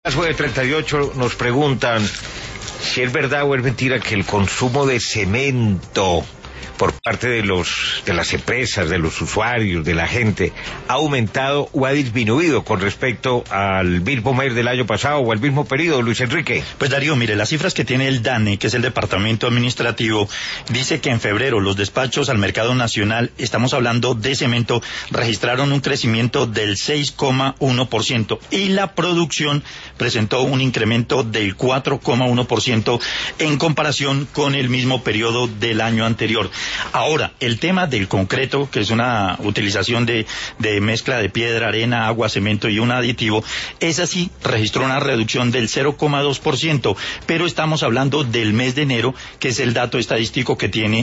Caso de 38 nos preguntan si es verdad o es mentira que el consumo de cemento por parte de las empresas, de los usuarios, de la gente, ha aumentado o ha disminuido con respecto al mismo mes del año pasado o al mismo periodo, Luis Enrique. Pues Darío, mire, las cifras que tiene el DANE, que es el Departamento Administrativo, dice que en febrero los despachos al mercado nacional, estamos hablando de cemento, registraron un crecimiento del 6,1% y la producción presentó un incremento del 4,1% en comparación con el mismo periodo del año anterior. Ahora, el tema del concreto, que es una utilización de mezcla de piedra, arena, agua, cemento y un aditivo, esa sí registró una reducción del 0,2%, pero estamos hablando del mes de enero, que es el dato estadístico que tiene